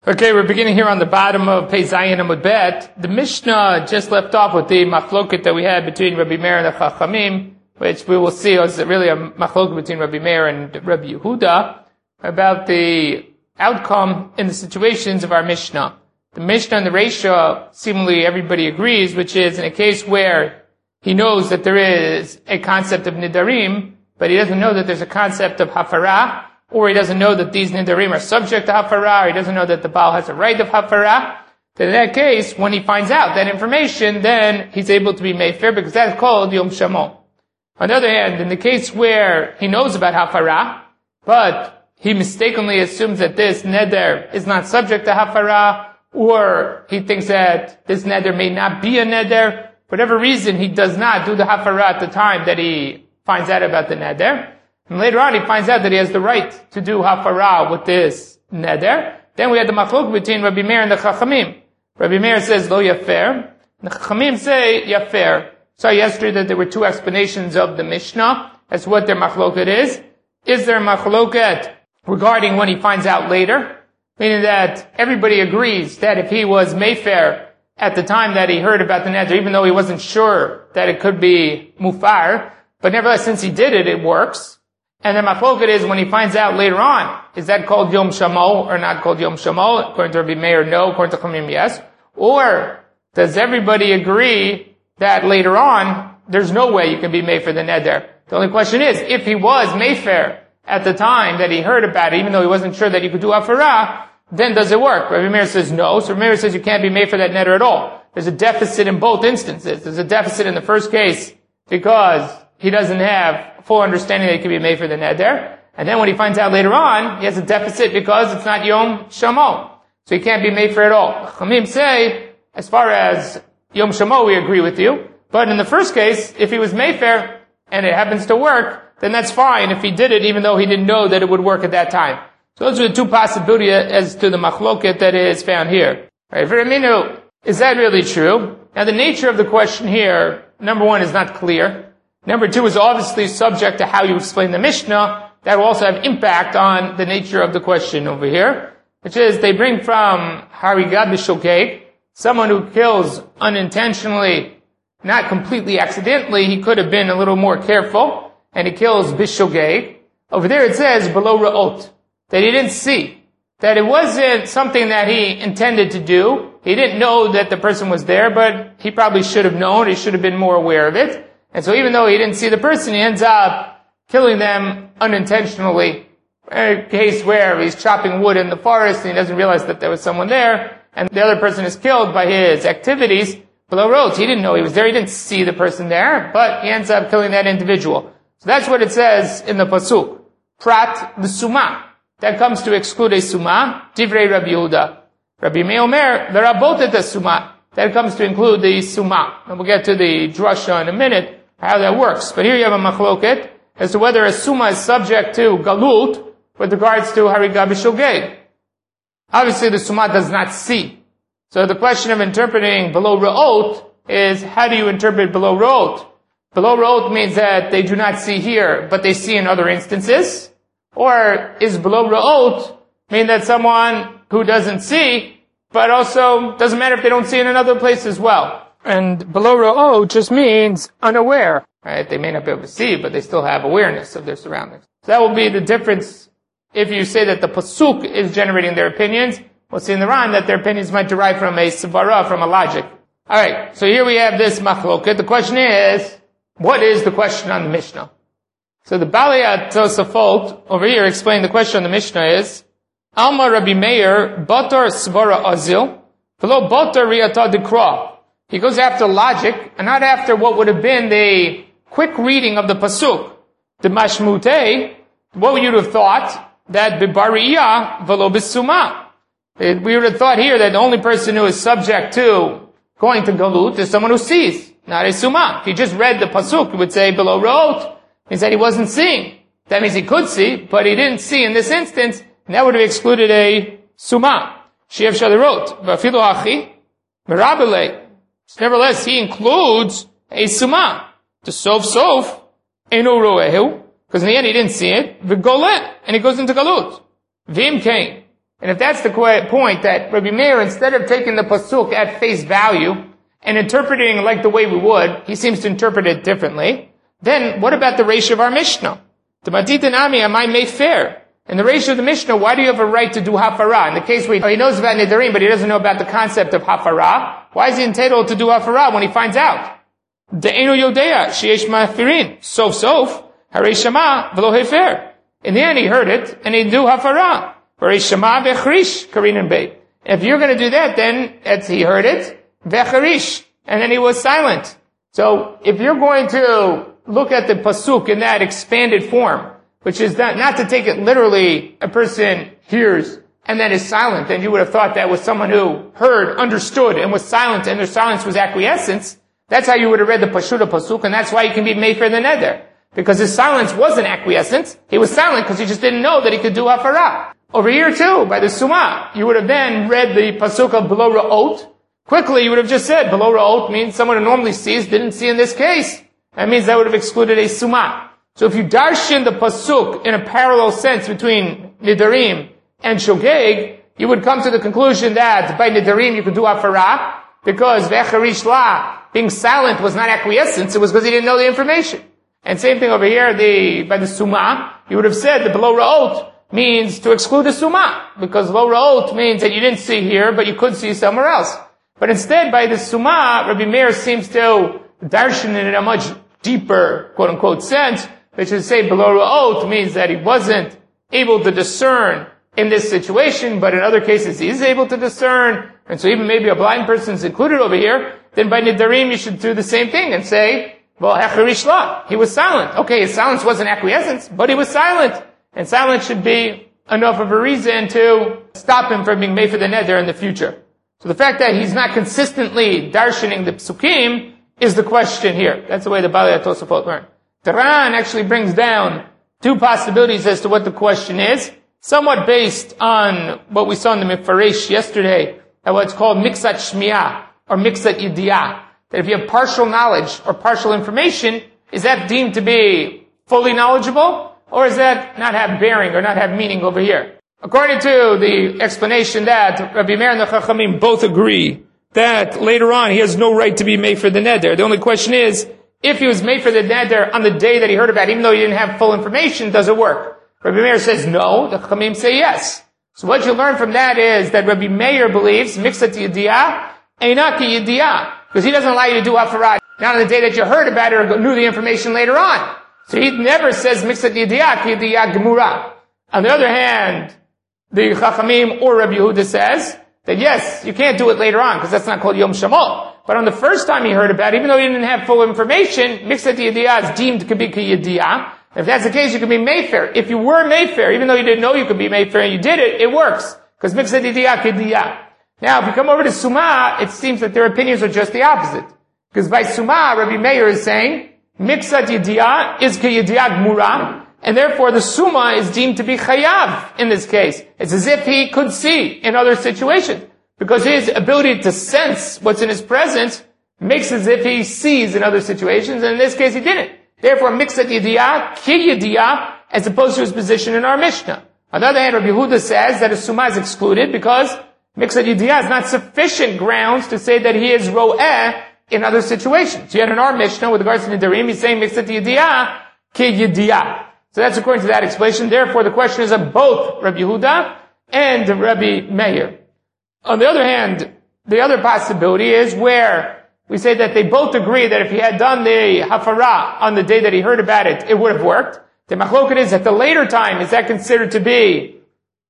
Okay, we're beginning here on the bottom of Pei Zayin Amud Bet. The Mishnah just left off with the machloket that we had between Rabbi Meir and the Chachamim, which we will see is really a machloket between Rabbi Meir and Rabbi Yehuda about the outcome in the situations of our Mishnah. The Mishnah and the Reisha, seemingly everybody agrees, which is in a case where he knows that there is a concept of nidarim, but he doesn't know that there's a concept of hafara, or he doesn't know that these nidarim are subject to hafara, or he doesn't know that the Baal has a right of hafara. Then in that case, when he finds out that information, then he's able to be mefer, because that's called Yom Shamo. On the other hand, in the case where he knows about hafara, but he mistakenly assumes that this neder is not subject to hafara, or he thinks that this neder may not be a neder, for whatever reason he does not do the hafara at the time that he finds out about the neder, and later on he finds out that he has the right to do hafara with this neder. Then we had the machlok between Rabbi Meir and the Chachamim. Rabbi Meir says lo yafer, and the Chachamim say yafer. So yesterday that there were two explanations of the Mishnah as to what their machloket is. Is there a machloket regarding when he finds out later? Meaning that everybody agrees that if he was mefer at the time that he heard about the neder, even though he wasn't sure that it could be mufar, but nevertheless since he did it, it works. And the machloket is when he finds out later on, is that called Yom Shamo or not called Yom Shamo? According to Rabbi Meir, no. According to Chachamim, yes. Or does everybody agree that later on, there's no way you can be mefer the neder? The only question is, if he was mefer at the time that he heard about it, even though he wasn't sure that he could do hafara, then does it work? Rabbi Meir says no. So Rabbi Meir says you can't be mefer that neder at all. There's a deficit in both instances. There's a deficit in the first case because he doesn't have full understanding that he can be made for the neder. And then when he finds out later on, he has a deficit because it's not Yom Shamo. So he can't be made for at all. Chachamim say, as far as Yom Shamo, we agree with you. But in the first case, if he was mefer and it happens to work, then that's fine if he did it even though he didn't know that it would work at that time. So those are the two possibilities as to the machloket that is found here. Right, Veraminu, is that really true? Now the nature of the question here, number one, is not clear. Number two is obviously subject to how you explain the Mishnah. That will also have impact on the nature of the question over here, which is they bring from Hariga b'shogeg, someone who kills unintentionally, not completely accidentally. He could have been a little more careful, and he kills b'shogeg. Over there it says below ra'ot, that he didn't see, that it wasn't something that he intended to do. He didn't know that the person was there, but he probably should have known. He should have been more aware of it. And so even though he didn't see the person, he ends up killing them unintentionally. A case where he's chopping wood in the forest and he doesn't realize that there was someone there, and the other person is killed by his activities below roads. He didn't know he was there, he didn't see the person there, but he ends up killing that individual. So that's what it says in the pasuk. Prat the sumah. That comes to exclude a sumah. Divrei Rabbi Yehuda. Rabbi Meir Omer, there are both at the sumah. That comes to include the sumah. And we'll get to the drasha in a minute, how that works. But here you have a machloket as to whether a sumah is subject to galut with regards to hariga b'shogeg. Obviously the sumah does not see. So the question of interpreting below ra'ot is, how do you interpret below ra'ot? Below ra'ot means that they do not see here, but they see in other instances. Or is below ra'ot mean that someone who doesn't see, but also doesn't matter if they don't see in another place as well? And below ra'ot just means unaware. Right? They may not be able to see, but they still have awareness of their surroundings. So that will be the difference if you say that the pasuk is generating their opinions. We'll see in the Ran that their opinions might derive from a svara, from a logic. Alright, so here we have this machloket. The question is, what is the question on the Mishnah? So the Balei Tosafot over here explained the question on the Mishnah is, Alma Rabbi Meir, Batar Svara Azil, V'lo Batar Riyata Dikra. He goes after logic, and not after what would have been the quick reading of the pasuk. The mashmutei, what would you have thought? That b'bariyah v'lo b'sumah. We would have thought here that the only person who is subject to going to galut is someone who sees, not a sumah. If he just read the pasuk, he would say below ra'ot. He said he wasn't seeing. That means he could see, but he didn't see in this instance, and that would have excluded a sumah. Shev shadarot, v'afilu achi, merabelei. Nevertheless, he includes a sumah. To sof, eno roehu, because in the end he didn't see it. V'golet, and he goes into galut. V'im kain. And if that's the point, that Rabbi Meir, instead of taking the pasuk at face value and interpreting like the way we would, he seems to interpret it differently, then what about the ratio of our Mishnah? The Matitanami, am I fair? In the ratio of the Mishnah, why do you have a right to do hafara? In the case where he knows about Nidarim, but he doesn't know about the concept of hafara, why is he entitled to do hafara when he finds out? De'enu yodea, sheyesh mafirin, sof, harei shama, v'lo hefer. In the end, he heard it, and he do hafara. Harei shama v'charish, karin and beit. If you're going to do that, then he heard it, v'charish, and then he was silent. So, if you're going to look at the pasuk in that expanded form, which is not to take it literally, a person hears and then is silent, and you would have thought that was someone who heard, understood, and was silent, and their silence was acquiescence. That's how you would have read the Pashuta pasuk, and that's why he can be mefer the neder. Because his silence wasn't acquiescence. He was silent because he just didn't know that he could do hafara. Over here too, by the Sumah, you would have then read the pasuk of below ra'ot. Quickly, you would have just said, below ra'ot means someone who normally sees, didn't see in this case. That means that would have excluded a Sumah. So if you darshan the pasuk in a parallel sense between Nidarim and Shogeg, you would come to the conclusion that by Nidarim you could do hafara, because v'echarish la, being silent was not acquiescence, it was because he didn't know the information. And same thing over here, by the Sumah, you would have said that below ra'ot means to exclude the Sumah, because below ra'ot means that you didn't see here, but you could see somewhere else. But instead, by the Sumah, Rabbi Meir seems to darshan it in a much deeper, quote-unquote, sense, which is say below ra'ot means that he wasn't able to discern in this situation, but in other cases he is able to discern, and so even maybe a blind person is included over here, then by Nidarim you should do the same thing and say, well, hecharish la, he was silent. Okay, his silence wasn't acquiescence, but he was silent. And silence should be enough of a reason to stop him from being made for the neder in the future. So the fact that he's not consistently darshaning the psukim is the question here. That's the way the Balei Tosafot learned. Taran actually brings down two possibilities as to what the question is, somewhat based on what we saw in the Mefaresh yesterday, at what's called Miksat Shmiah, or Miksat Yidiyah. That if you have partial knowledge or partial information, is that deemed to be fully knowledgeable? Or does that not have bearing or not have meaning over here? According to the explanation that Rabbi Meir and the Chachamim both agree that later on he has no right to be made for the neder. The only question is, if he was made for the neder on the day that he heard about it, even though he didn't have full information, does it work? Rabbi Meir says no, the Chachamim say yes. So what you learn from that is that Rabbi Meir believes, Miksat Yidiyah, Einaki Yidiyah, because he doesn't allow you to do hafara not on the day that you heard about it or knew the information later on. So he never says Miksat Yidiyah, Ki Yidiyah Gemura. On the other hand, the Chachamim or Rabbi Yehuda says that yes, you can't do it later on, because that's not called Yom Shamot. But on the first time he heard about it, even though he didn't have full information, Miksat Yidiyah is deemed to be Ki Yidiyah. If that's the case, you can be Mayfair. If you were Mayfair, even though you didn't know you could be Mayfair and you did it, it works. Because Miksat Yidiyah, Ki Yidiyah. Now, if you come over to Sumah, it seems that their opinions are just the opposite. Because by Sumah, Rabbi Meir is saying, Miksat Yidiyah is Ki Yidiyah Gmura, and therefore the Sumah is deemed to be Chayav in this case. It's as if he could see in other situations. Because his ability to sense what's in his presence makes as if he sees in other situations, and in this case he didn't. Therefore, Miksat Yidiyah, Ki Yidiyah, as opposed to his position in our Mishnah. On the other hand, Rabbi Yehuda says that a Sumah is excluded because Miksat Yidiyah is not sufficient grounds to say that he is Ro'eh in other situations. Yet in our Mishnah, with regards to Nidarim, he's saying Miksat Yidiyah, Ki Yidiyah. So that's according to that explanation. Therefore, the question is of both Rabbi Yehuda and Rabbi Meir. On the other hand, the other possibility is where we say that they both agree that if he had done the hafara on the day that he heard about it, it would have worked. The machloket is at the later time, is that considered to be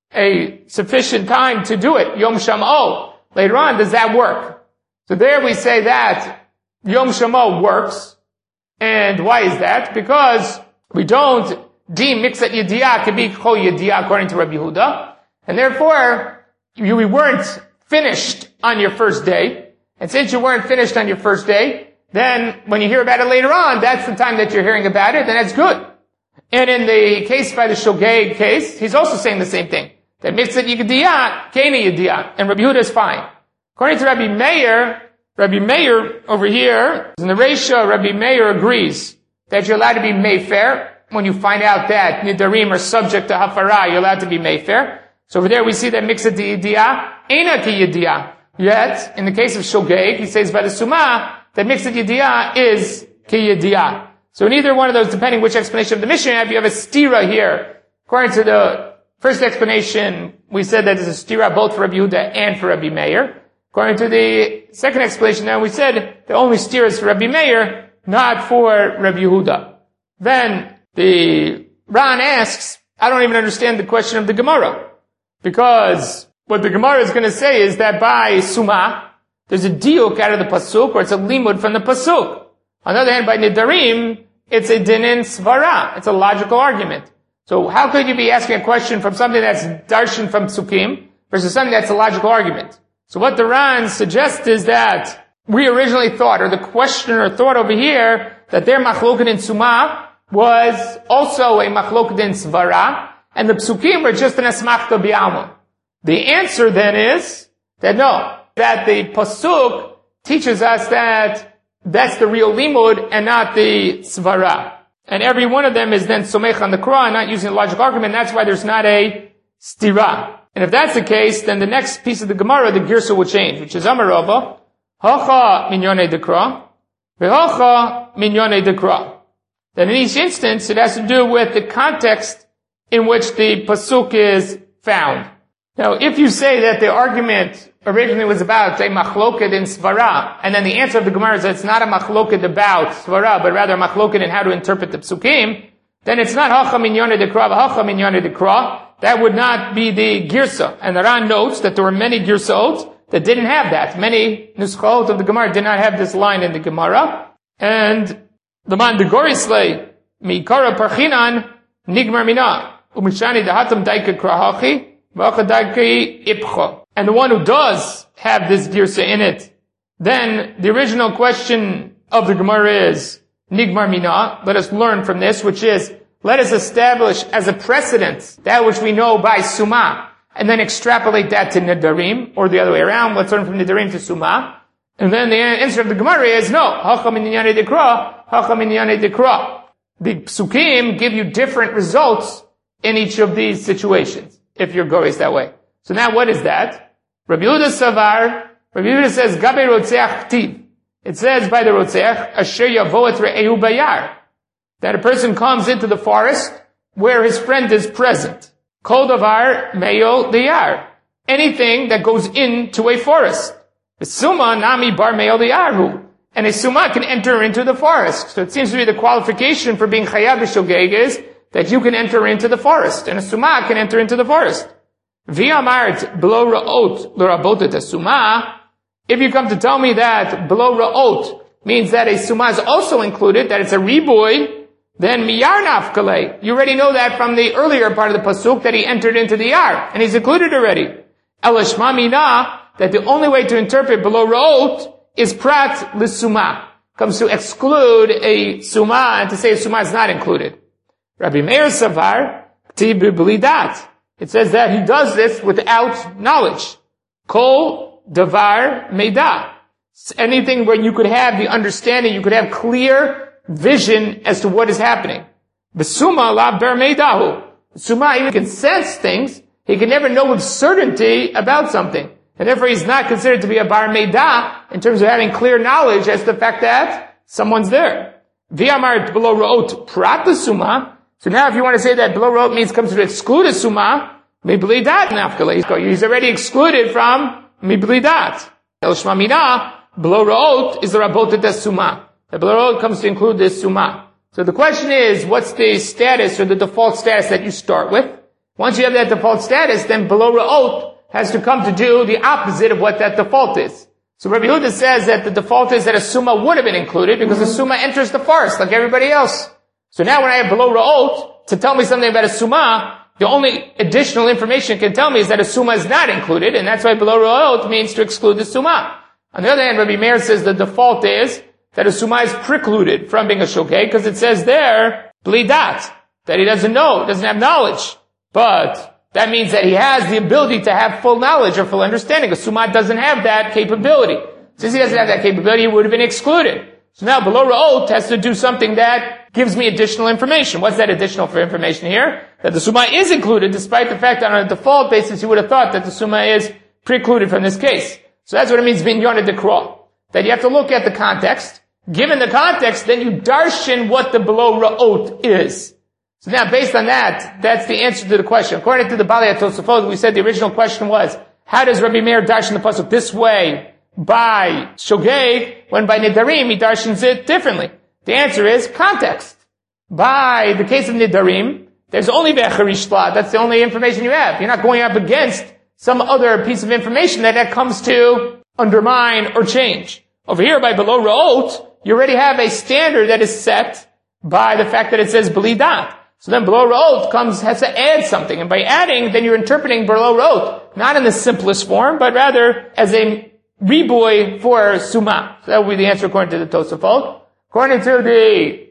a sufficient time to do it? Yom Sham'o. Later on, does that work? So there we say that Yom Sham'o works. And why is that? Because we don't deem Miksat Yidiyah to be Chol Yidiyah according to Rabbi Yehuda. And therefore, we weren't finished on your first day. And since you weren't finished on your first day, then when you hear about it later on, that's the time that you're hearing about it, then that's good. And in the case by the Shogeg case, he's also saying the same thing. That Miksat Yidiyah, Keni Yidiyah, and Rabbi Yehuda is fine. According to Rabbi Meir over here, in the ratio, Rabbi Meir agrees that you're allowed to be Mayfair. When you find out that Nidarim are subject to Hafara, you're allowed to be Mayfair. So over there we see that mixed yediyah, eina ki yediyah. Yet, in the case of shogeg, he says by the sumah, that mixed yediyah is ki yediyah. So in either one of those, depending which explanation of the Mishnah you have a stira here. According to the first explanation, we said that there's a stira both for Rabbi Yehuda and for Rabbi Meir. According to the second explanation, now we said the only stira is for Rabbi Meir, not for Rabbi Yehuda. Then the Ran asks, I don't even understand the question of the Gemara. Because what the Gemara is going to say is that by sumah, there's a diuk out of the pasuk, or it's a limud from the pasuk. On the other hand, by nidarim, it's a dinin svara. It's a logical argument. So how could you be asking a question from something that's darshan from psukim versus something that's a logical argument? So what the Ran suggests is that we originally thought, or the questioner thought over here, that their machloket in sumah was also a machloket in svara, and the psukim were just an asmachta bi'alma. The answer then is that no, that the pasuk teaches us that that's the real limud and not the svara. And every one of them is then somech on the Qur'an, and not using a logical argument. That's why there's not a stira. And if that's the case, then the next piece of the Gemara, the girsa will change, which is Amarova, Hacha minyone dekra, Vehacha minyone dekra. Then in each instance, it has to do with the context in which the pasuk is found. Now, if you say that the argument originally was about a machloket in svara, and then the answer of the Gemara is that it's not a machloket about svara, but rather a machloket in how to interpret the psukim, then it's not hacha minyone dekra, hacha minyone dekra. That would not be the girsa. And the Ran notes that there were many girsot that didn't have that. Many nuschot of the Gemara did not have this line in the Gemara. And the man de Gorisle, mikara parchinan, nigmar mina, umishani dahatam daika krahachi, and the one who does have this girsa in it, then the original question of the Gemara is, Nigmar Mina, let us learn from this, which is, let us establish as a precedent that which we know by Sumah, and then extrapolate that to Nidarim, or the other way around, let's learn from Nidarim to Sumah. And then the answer of the Gemara is, no, Hacha min Inyane Dekra, Hacha min Inyane Dekra. The Psukim give you different results in each of these situations, if your go is that way. So now what is that? Rabbi Yehuda Savar, Rabbi Yehuda says, Gabe Rotzeach Tiv. It says by the Rotzeach, Asher Yavoet Re'ehu Bayar, that a person comes into the forest where his friend is present. Kol Davar Me'ol Diyar. Anything that goes into a forest. Suma Nami Bar Me'ol Diyarhu. And a Suma can enter into the forest. So it seems to be the qualification for being Chayav B'Shogeg is that you can enter into the forest. And a Suma can enter into the forest. V'amart B'lo Ra'ot L'Rabotet a Suma. If you come to tell me that B'lo Ra'ot means that a Suma is also included, that it's a riboy, then Miyar Nafkale. You already know that from the earlier part of the Pasuk that he entered into the Yar. And he's included already. Elashma Mina, that the only way to interpret B'lo Ra'ot is Prat L'Suma. Comes to exclude a Suma and to say a Suma is not included. Rabbi Meir Savar, K'tiv B'Blidat. It says that he does this without knowledge. Kol Davar Meida. Anything where you could have the understanding, you could have clear vision as to what is happening. B'Suma La Ber Meidahu. Suma even can sense things. He can never know with certainty about something. And therefore he's not considered to be a Bar Meidah in terms of having clear knowledge as to the fact that someone's there. V'amar B'lo Ra'ot Prat Suma. So now if you want to say that B'lo Ra'ot means comes to exclude a Suma, Miblidat Nafkale. He's already excluded from Miblidat. El Shma Mina, B'lo Ra'ot is the Rabotet as Suma. The B'lo Ra'ot comes to include this Suma. So the question is, what's the status or the default status that you start with? Once you have that default status, then B'lo Ra'ot has to come to do the opposite of what that default is. So Rabbi Yehuda says that the default is that a Suma would have been included because a Suma enters the forest like everybody else. So now when I have B'lo Ra'ot to tell me something about a Suma, the only additional information it can tell me is that a Suma is not included, and that's why B'lo Ra'ot means to exclude the Suma. On the other hand, Rabbi Meir says the default is that a Suma is precluded from being a Shogeg because it says there, Blidat, that he doesn't know, doesn't have knowledge. But that means that he has the ability to have full knowledge or full understanding. A Suma doesn't have that capability. Since he doesn't have that capability, he would have been excluded. So now B'lo Ra'ot has to do something that gives me additional information. What's that additional information here? That the summa is included, despite the fact that on a default basis you would have thought that the summa is precluded from this case. So that's what it means, binyana dekra. That you have to look at the context. Given the context, then you darshan what the below ra'ot is. So now, based on that, that's the answer to the question. According to the Balei HaTosafot, we said the original question was, how does Rabbi Meir darshan the pasuk this way by shogeg, when by nidarim he darshans it differently? The answer is context. By the case of nidarim, there's only ve'acharishla. That's the only information you have. You're not going up against some other piece of information that comes to undermine or change. Over here, by below ra'ot, you already have a standard that is set by the fact that it says b'lidat. So then below ra'ot has to add something. And by adding, then you're interpreting below ra'ot, not in the simplest form, but rather as a riboy for summa. So that would be the answer according to the Tosafot. According to the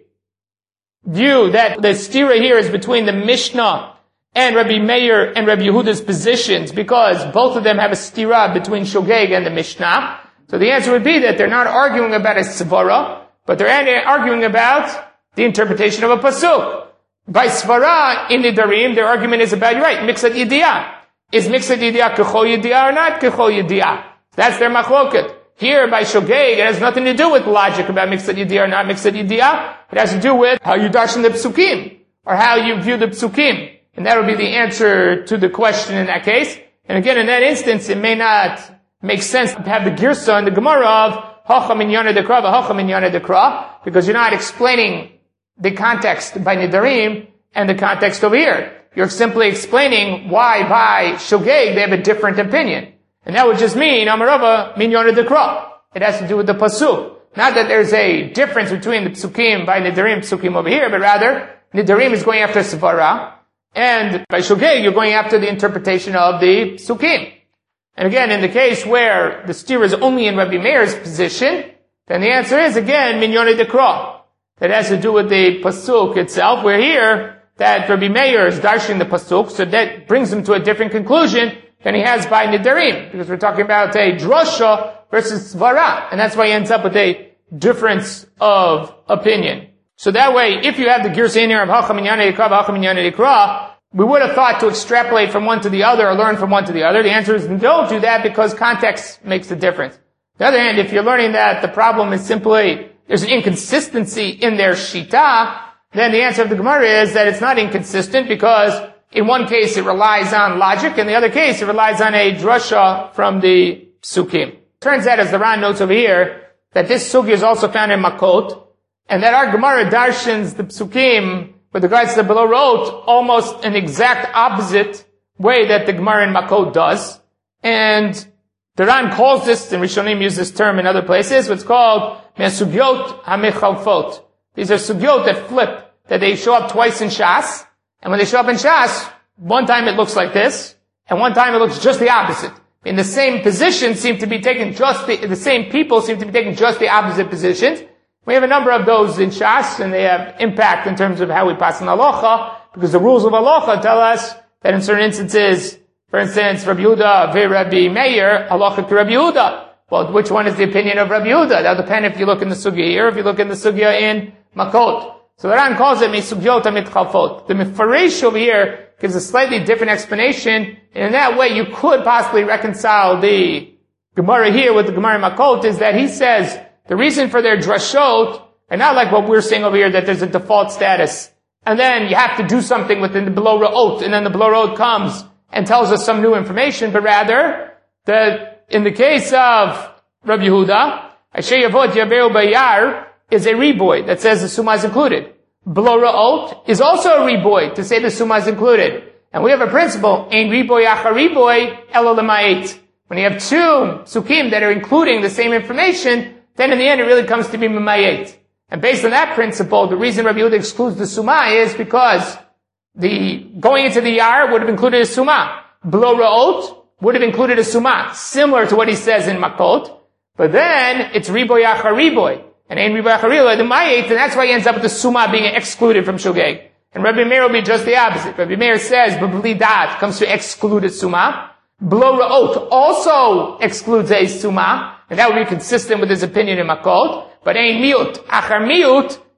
view that the stira here is between the Mishnah and Rabbi Meir and Rabbi Yehuda's positions, because both of them have a stira between shogeg and the Mishnah. So the answer would be that they're not arguing about a svara, but they're arguing about the interpretation of a pasuk. By svara in Nidarim, their argument is about, you're right, mixed yediyah. Is mixed yediyah kechol yediyah or not kechol yediyah? That's their machloket. Here, by shogeg, it has nothing to do with logic about mixed yediyah or not mixed yediyah. It has to do with how you darshan the psukim, or how you view the psukim. And that would be the answer to the question in that case. And again, in that instance, it may not make sense to have the girsa and the Gemara of hacha minyana dekra v'hacha minyana dekra, because you're not explaining the context by nidarim and the context over here. You're simply explaining why by shogeg they have a different opinion. And that would just mean amarava minyana dekra. It has to do with the pasuk. Not that there's a difference between the psukim by nidarim psukim over here, but rather nidarim is going after svara, and by shogeg you're going after the interpretation of the psukim. And again, in the case where the steer is only in Rabbi Meir's position, then the answer is, again, minyone dekra. That has to do with the pasuk itself. We're here that Rabbi Meir is darshing the pasuk, so that brings him to a different conclusion than he has by nidarim, because we're talking about a drasha versus svara, and that's why he ends up with a difference of opinion. So that way, if you have the girsa in here of hacha minyane dekra, hacha minyane dekra, we would have thought to extrapolate from one to the other or learn from one to the other. The answer is don't do that, because context makes the difference. On the other hand, if you're learning that the problem is simply there's an inconsistency in their shita, then the answer of the Gemara is that it's not inconsistent, because in one case it relies on logic, in the other case it relies on a drasha from the psukim. Turns out, as the Ran notes over here, that this sugi is also found in Makot, and that our Gemara darshans the psukim with regards to the below ra'ot almost an exact opposite way that the Gemara in Makot does. And the Ran calls this, and Rishonim use this term in other places, what's called me'sugyot ha'mechalfot. These are sugyot that flip, that they show up twice in Shas, and when they show up in Shas, one time it looks like this, and one time it looks just the opposite. In the same position seem to be taking the same people seem to be taking just the opposite positions. We have a number of those in Shas, and they have impact in terms of how we pass in halacha, because the rules of halacha tell us that in certain instances, for instance, Rabbi Yehuda Rabbi Meir, halacha to Rabbi Yehuda. Well, which one is the opinion of Rabbi Yehuda? That'll depend if you look in the sugya here, if you look in the sugya in Makot. So the Ran calls it mesugyot hamitchalfot. The Mefaresh over here gives a slightly different explanation, and in that way you could possibly reconcile the Gemara here with the Gemara in Makot, is that he says the reason for their drashot, and not like what we're saying over here, that there's a default status, and then you have to do something within the below ra'ot, and then the below ra'ot comes and tells us some new information, but rather, that in the case of Rabbi Yehuda, Asher Yavot Yaberu Bayar is a reboy that says the summa is included. Below ra'ot is also a reboy to say the summa is included. And we have a principle, ein reboy achar reboy elo l'ma'et. When you have two psukim that are including the same information, then in the end it really comes to be Mimayet. And based on that principle, the reason Rabbi Yehuda excludes the Summa is because the going into the Yar would have included a Summa. Below Ra'ot would have included a Summa, similar to what he says in Makot. But then it's Riboy Achar Riboy. And Ein Riboy Achar Riboy, the Mayet, and that's why he ends up with the Summa being excluded from Shogeg. And Rabbi Meir will be just the opposite. Rabbi Meir says, B'bli Dat comes to exclude a Summa. Below Ra'ot also excludes a Summa. And that would be consistent with his opinion in Makot. But Ein Miut, Achar Miut,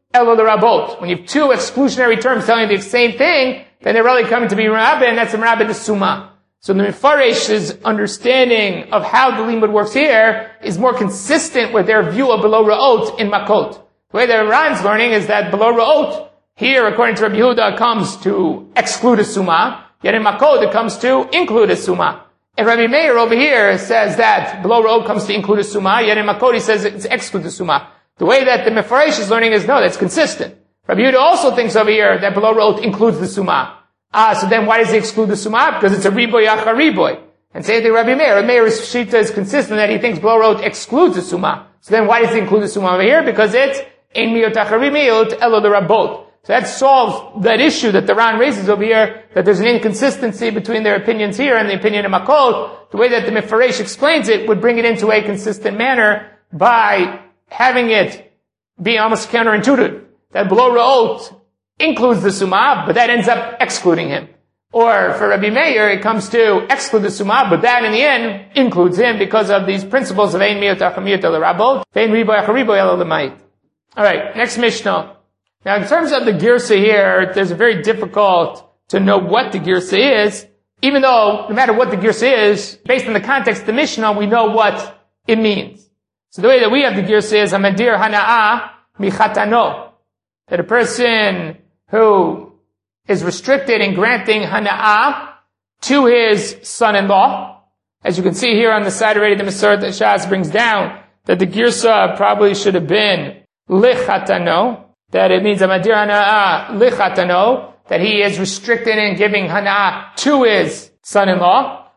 elo l'rabot. When you have two exclusionary terms telling you the same thing, then they're really coming to be Rabbi, and that's a Rabbi de Suma. So the Mefaresh's understanding of how the limud works here is more consistent with their view of below Ra'ot in Makot. The way that Ran's learning is that below Ra'ot, here, according to Rabbi Yehuda, comes to exclude a Suma, yet in Makot it comes to include a Suma. And Rabbi Meir over here says that below Ra'ot comes to include a Suma, yet in Makot he says it's exclude a Suma. The way that the Mefaresh is learning is no, that's consistent. Rabbi Yehuda also thinks over here that below Ra'ot includes the Suma. So then why does he exclude the Suma? Because it's a riboy achar riboy. And say to Rabbi Meir, Rabbi Meir's shita is consistent that he thinks below Ra'ot excludes the Suma. So then why does he include the Suma over here? Because it's ein miyot achar miyot elo l'rabot. So that solves that issue that the Ran raises over here, that there's an inconsistency between their opinions here and the opinion of Makot. The way that the Mefaresh explains it would bring it into a consistent manner by having it be almost counterintuitive. That below Ra'ot includes the Suma, but that ends up excluding him. Or for Rabbi Meir, it comes to exclude the Suma, but that in the end includes him because of these principles of ein miyot achar miyot elo l'rabot, ve'ein riboy achar riboy elo l'mayit. Alright, next Mishnah. Now in terms of the Girsa here, there's a very difficult to know what the Girsa is, even though no matter what the Girsa is, based on the context of the Mishnah, we know what it means. So the way that we have the Girsa is, Hamadir Hana'a Michatano. That a person who is restricted in granting Hana'ah to his son-in-law. As you can see here on the side already, the Masoret Shas brings down that the Girsa probably should have been Lichatano. That it means Hamadir Hana'ah Lichatano. That he is restricted in giving Hana'ah to his son-in-law.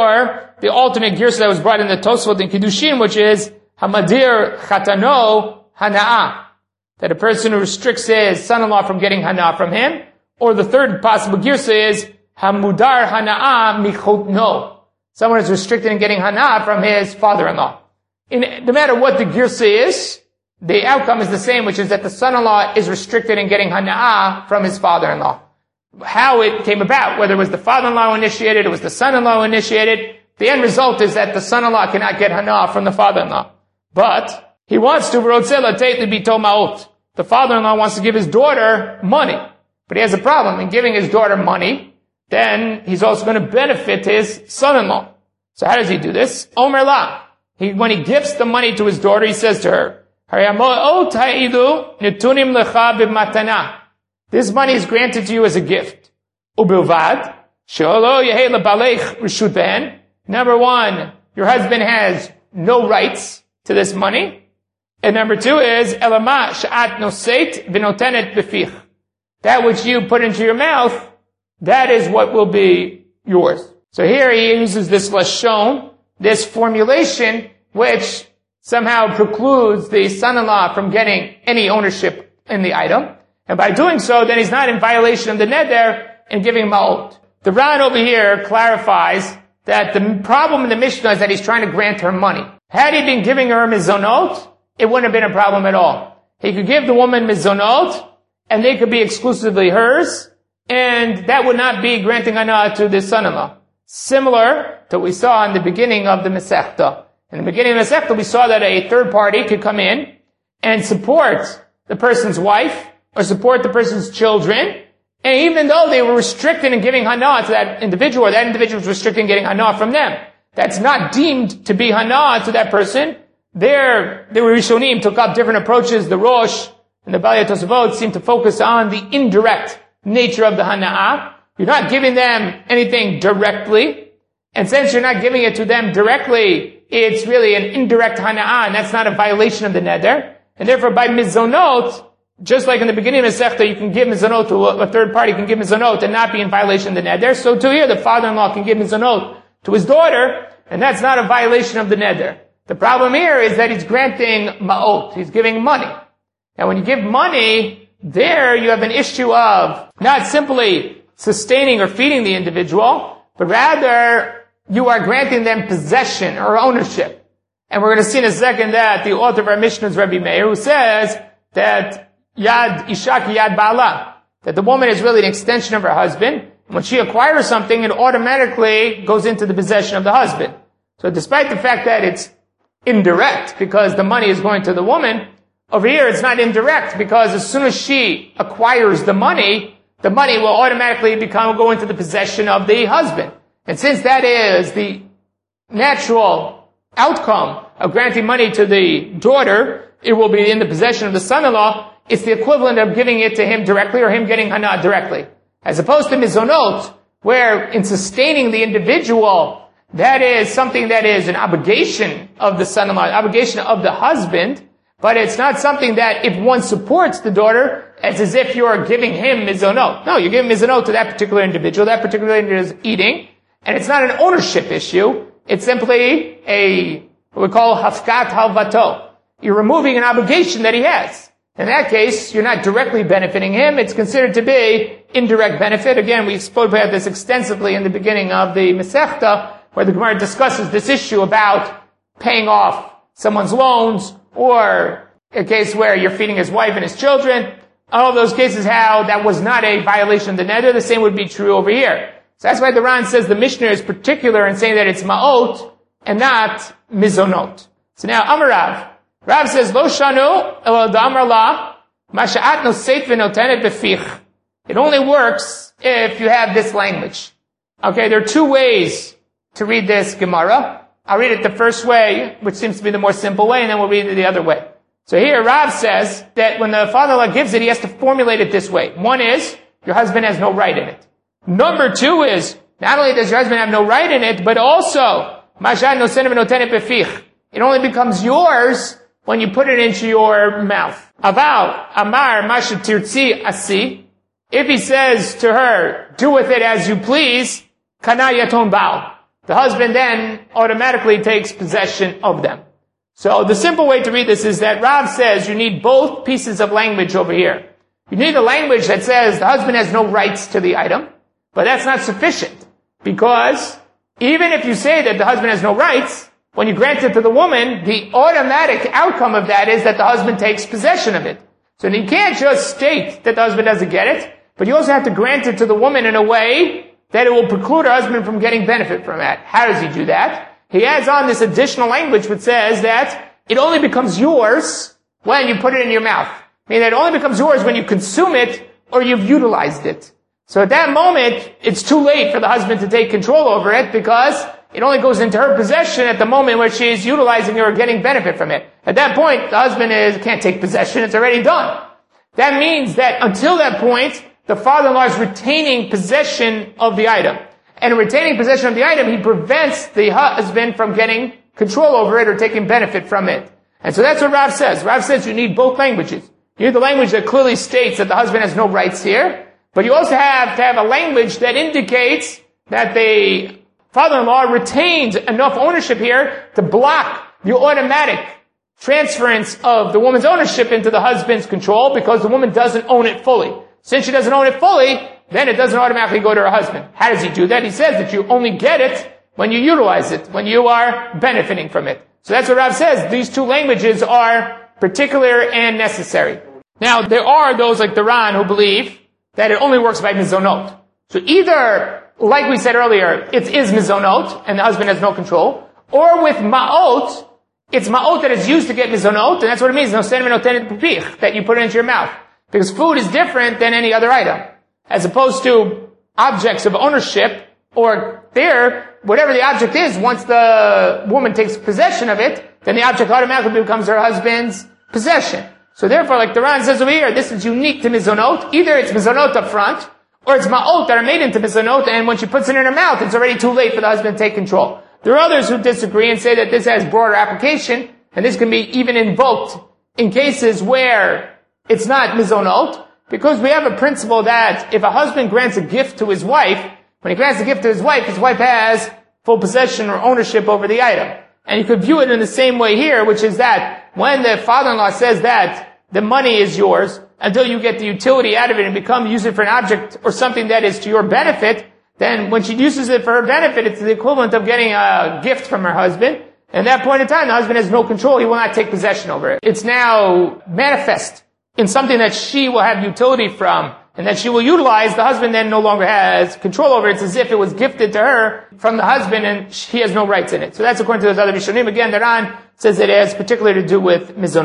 Or the alternate Girsa that was brought in the Tosfot in Kiddushin, which is Hamadir Chatano Hana'ah. That a person who restricts his son-in-law from getting hana from him, or the third possible girsa is hamudar hana'a michotno. Someone is restricted in getting hana from his father-in-law. No matter what the girsa is, the outcome is the same, which is that the son-in-law is restricted in getting hana from his father-in-law. How it came about, whether it was the father-in-law initiated, it was the son-in-law initiated, the end result is that the son-in-law cannot get hana from the father-in-law. But he wants to be tomaot. The father-in-law wants to give his daughter money. But he has a problem. In giving his daughter money, then he's also going to benefit his son-in-law. So how does he do this? Omer la. When he gives the money to his daughter, he says to her, this money is granted to you as a gift. Ubilvad. Number one, your husband has no rights to this money. And number two is, elama sha'at noseit v'notenet b'fich. That which you put into your mouth, that is what will be yours. So here he uses this lashon, this formulation, which somehow precludes the son-in-law from getting any ownership in the item. And by doing so, then he's not in violation of the neder and giving ma'ot. The Ran over here clarifies that the problem in the Mishnah is that he's trying to grant her money. Had he been giving her mizonot, it wouldn't have been a problem at all. He could give the woman mizonot, and they could be exclusively hers, and that would not be granting hana to the son-in-law. Similar to what we saw in the beginning of the Masechta. In the beginning of the Masechta, we saw that a third party could come in and support the person's wife, or support the person's children, and even though they were restricted in giving hana to that individual, or that individual was restricted in getting hana from them, that's not deemed to be hana to that person. There, the Rishonim took up different approaches. The Rosh and the Balei Tosafot seem to focus on the indirect nature of the hana'ah. You're not giving them anything directly. And since you're not giving it to them directly, it's really an indirect hana'ah, and that's not a violation of the neder. And therefore, by mizonot, just like in the beginning of the Masechta, you can give mizonot to a third party, can give mizonot and not be in violation of the neder. So too here, the father-in-law can give mizonot to his daughter, and that's not a violation of the neder. The problem here is that he's granting ma'ot. He's giving money. And when you give money, there you have an issue of not simply sustaining or feeding the individual, but rather you are granting them possession or ownership. And we're going to see in a second that the author of our Mishnah is Rabbi Meir, who says that yad ishak yad ba'ala, that the woman is really an extension of her husband. When she acquires something, it automatically goes into the possession of the husband. So despite the fact that it's indirect, because the money is going to the woman, Over here, it's not indirect, because as soon as she acquires the money will automatically go into the possession of the husband. And since that is the natural outcome of granting money to the daughter, it will be in the possession of the son-in-law. It's the equivalent of giving it to him directly or him getting hana directly. As opposed to mizonot, where in sustaining the individual, that is something that is an obligation of the son-in-law, an obligation of the husband, but it's not something that if one supports the daughter, it's as if you're giving him mizonot. No, you're giving mizonot to that particular individual. That particular individual is eating, and it's not an ownership issue. It's simply what we call hafkat halvato. You're removing an obligation that he has. In that case, you're not directly benefiting him. It's considered to be indirect benefit. Again, we spoke about this extensively in the beginning of the Masechta, where the Gemara discusses this issue about paying off someone's loans, or a case where you're feeding his wife and his children. All of those cases, how that was not a violation of the neder. The same would be true over here. So that's why the Ran says the Mishnah is particular in saying that it's ma'ot and not mizonot. So now, Amarav. Rav says, Lo shanu el damar la masha'at nosef v'notenet befich. It only works if you have this language. Okay, there are two ways to read this Gemara. I'll read it the first way, which seems to be the more simple way, and then we'll read it the other way. So here, Rav says that when the father-in-law gives it, he has to formulate it this way. One is, your husband has no right in it. Number two is, not only does your husband have no right in it, but also, masha'at nosef v'notenet befich. It only becomes yours when you put it into your mouth. Aval, amar, masha tirtzi asi. If he says to her, do with it as you please, kana yaton bao. The husband then automatically takes possession of them. So the simple way to read this is that Rav says you need both pieces of language over here. You need a language that says the husband has no rights to the item, but that's not sufficient. Because even if you say that the husband has no rights, when you grant it to the woman, the automatic outcome of that is that the husband takes possession of it. So you can't just state that the husband doesn't get it, but you also have to grant it to the woman in a way that it will preclude her husband from getting benefit from that. How does he do that? He adds on this additional language which says that it only becomes yours when you put it in your mouth. Meaning that it only becomes yours when you consume it or you've utilized it. So at that moment, it's too late for the husband to take control over it, because it only goes into her possession at the moment where she is utilizing it or getting benefit from it. At that point, the husband can't take possession. It's already done. That means that until that point, the father-in-law is retaining possession of the item. And in retaining possession of the item, he prevents the husband from getting control over it or taking benefit from it. And so that's what Rav says. Rav says you need both languages. You need the language that clearly states that the husband has no rights here, but you also have to have a language that indicates that the father-in-law retains enough ownership here to block the automatic transference of the woman's ownership into the husband's control, because the woman doesn't own it fully. Since she doesn't own it fully, then it doesn't automatically go to her husband. How does he do that? He says that you only get it when you utilize it, when you are benefiting from it. So that's what Rav says. These two languages are particular and necessary. Now, there are those like the Ran who believe that it only works by mizonot. So either, like we said earlier, it is mizonot, and the husband has no control, or with ma'ot, it's ma'ot that is used to get mizonot, and that's what it means, that you put it into your mouth. Because food is different than any other item. As opposed to objects of ownership, or there, whatever the object is, once the woman takes possession of it, then the object automatically becomes her husband's possession. So therefore, like the Ran says over here, this is unique to mizonot. Either it's mizonot up front, or it's ma'ot that are made into mizonot, and when she puts it in her mouth, it's already too late for the husband to take control. There are others who disagree and say that this has broader application, and this can be even invoked in cases where it's not mizonot, because we have a principle that if a husband grants a gift to his wife, when he grants a gift to his wife has full possession or ownership over the item. And you could view it in the same way here, which is that when the father-in-law says that the money is yours until you get the utility out of it and use it for an object or something that is to your benefit, then when she uses it for her benefit, it's the equivalent of getting a gift from her husband. And at that point in time, the husband has no control. He will not take possession over it. It's now manifest in something that she will have utility from and that she will utilize. The husband then no longer has control over it. It's as if it was gifted to her from the husband and he has no rights in it. So that's according to those other Rishonim. Again, the Ran says it has particularly to do with mizonot.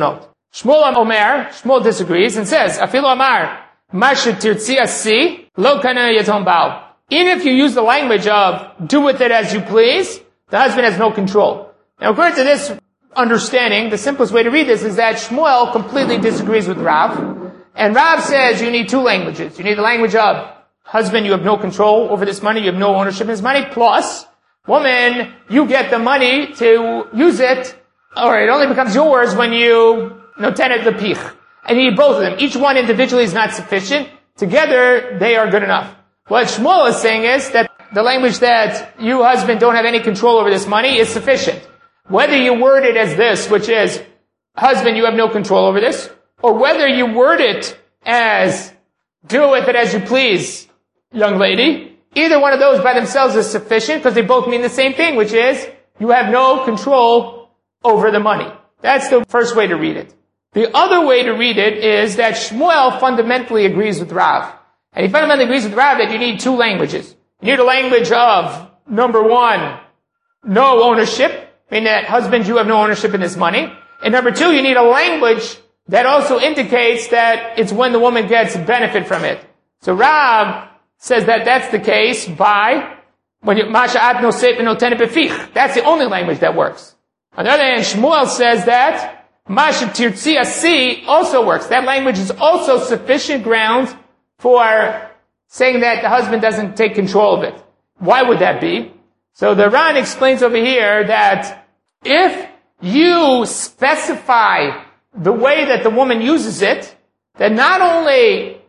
Shmuel disagrees and says, Afilu Amar, Masha Tirtzi Asi, Lo Kana Yatom Baal. Even if you use the language of, do with it as you please, the husband has no control. Now, according to this understanding, the simplest way to read this is that Shmuel completely disagrees with Rav. And Rav says you need two languages. You need the language of, husband, you have no control over this money, you have no ownership in this money, plus, woman, you get the money to use it, or it only becomes yours when you notenet the pich. And you need both of them. Each one individually is not sufficient. Together, they are good enough. What Shmuel is saying is that the language that you, husband, don't have any control over this money is sufficient. Whether you word it as this, which is, husband, you have no control over this, or whether you word it as, do with it as you please, young lady, either one of those by themselves is sufficient because they both mean the same thing, which is, you have no control over the money. That's the first way to read it. The other way to read it is that Shmuel fundamentally agrees with Rav. And he fundamentally agrees with Rav that you need two languages. You need a language of, number one, no ownership, meaning that husband, you have no ownership in this money. And number two, you need a language that also indicates that it's when the woman gets benefit from it. So Rav says that that's the case by, when you, Masha at no seit no tenet befich. That's the only language that works. On the other hand, Shmuel says that Masha tirtzi asi also works. That language is also sufficient grounds for saying that the husband doesn't take control of it. Why would that be? So the Ran explains over here that if you specify the way that the woman uses it, then not only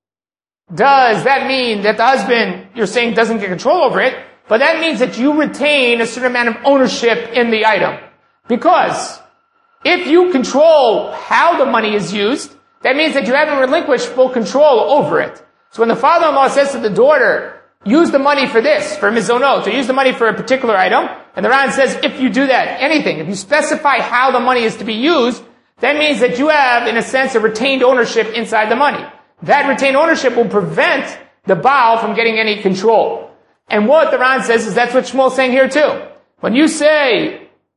does that mean that the husband, you're saying, doesn't get control over it, but that means that you retain a certain amount of ownership in the item. Because if you control how the money is used, that means that you haven't relinquished full control over it. So when the father-in-law says to the daughter, use the money for this, for mizonot, or use the money for a particular item, and the Ran says, if you do that, anything, if you specify how the money is to be used, that means that you have, in a sense, a retained ownership inside the money. That retained ownership will prevent the Baal from getting any control. And what the Ran says is that's what Shmuel's saying here too. When you say,